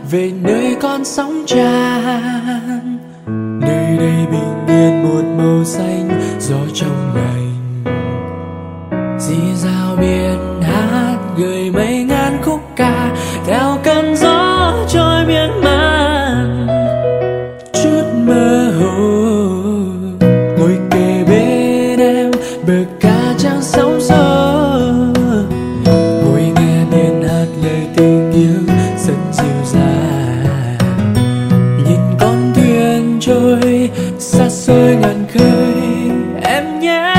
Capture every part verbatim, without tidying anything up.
về nơi con sóng tràn. Nơi đây bình yên một màu xanh gió trong lành, rì rào biển hát gửi mấy ngàn khúc ca theo cơn gió trôi miên man. Chút mơ hồ ngồi kề bên em bờ ca trăng sóng gió, ngồi nghe biển hát lời tình yêu rất dịu dàng. Nhìn con thuyền trôi xa xôi ngàn khơi em nhé,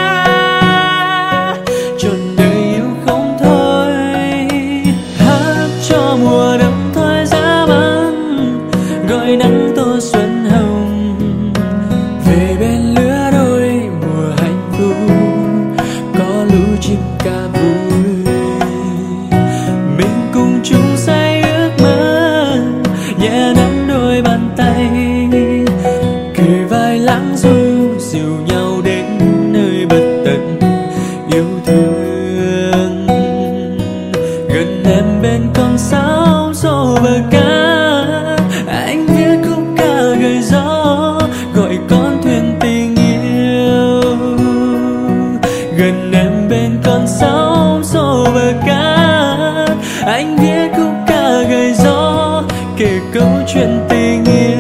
trọn đời yêu không thôi. Hát cho mùa đông thôi giá băng, gọi nắng tô xuân hồng, về bên lứa đôi mùa hạnh phúc có lũ chim ca vui. Mình cùng chung say ước mơ, nhẹ nắm đôi bàn tay, kề vai lãng du dìu nhau đến nơi bất tận yêu thương. Gần em bên con sáo xô bờ ca, anh viết khúc ca gợi gió gọi con thuyền tình yêu. Gần em bên con sáo xô bờ ca, anh viết khúc ca gợi gió kể câu chuyện tình yêu.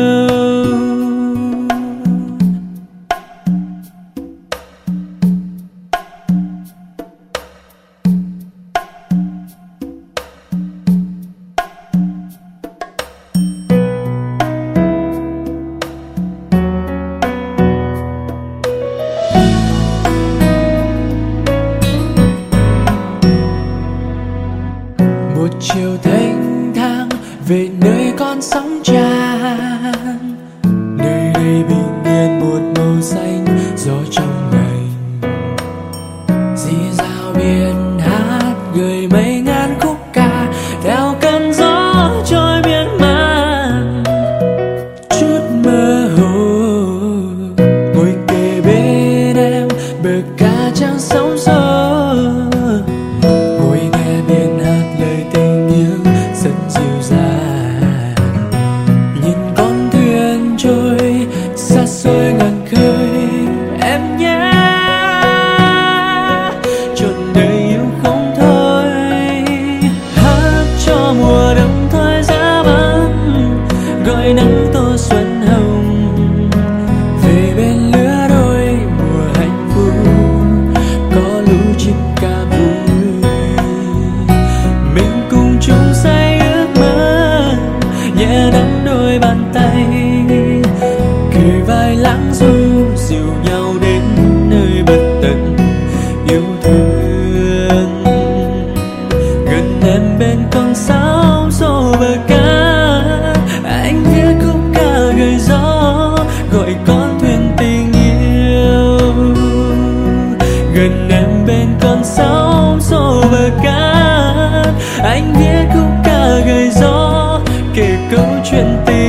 Một chiều thanh thang về nơi con sóng tràn. Nơi đây bình yên một màu xanh gió trong lành, rì rào biển hát gửi mấy ngàn khúc ca theo cơn gió trôi miên man. Chút mơ hồ ngồi kề bên em bờ ca trăng sóng gió, ngồi nghe biển hát lời tình yêu rất dịu dàng. Nhìn con thuyền trôi xa xôi ngàn khơi em nhé, trọn đời yêu không thôi. Hát cho mùa đông thôi giá băng, gọi nắng tô xuân hồng, về bên lứa đôi mùa hạnh phúc có lũ chim ca vui. Mình cùng chung say ước mơ, nhẹ nắm đôi bàn tay, kề vai lãng du dìu nhau đến nơi bất tận yêu thương. Gần em bên con sáo xô bờ ca, anh viết khúc ca gợi gió gọi con thuyền tình yêu. Gần em bên con sáo xô bờ ca, anh viết khúc ca gợi gió kể câu chuyện tình